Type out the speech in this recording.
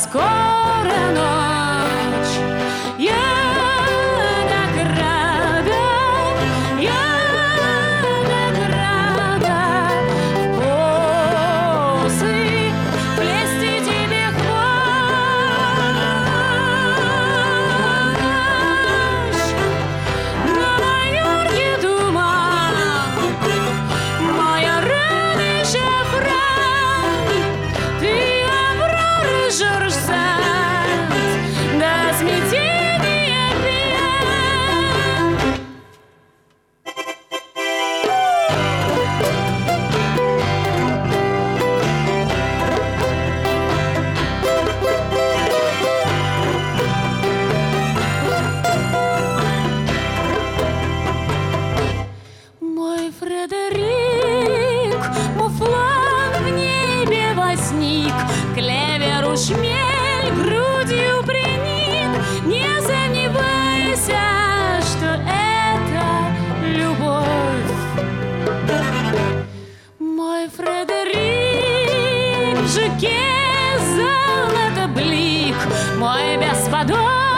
скоро ночь. Я так рада, я так рада в косы плести тебе хвощ. На майорке туман, моя рыжий шафран, ты авроры Жорж-Санд, до смятения пьян. Мой Фредерик, муфлон в небе возник, клеверу шмель грудью приник. Не сомневайся, что это любовь. Мой Фредерик, жуке золото блик, мой бесподобный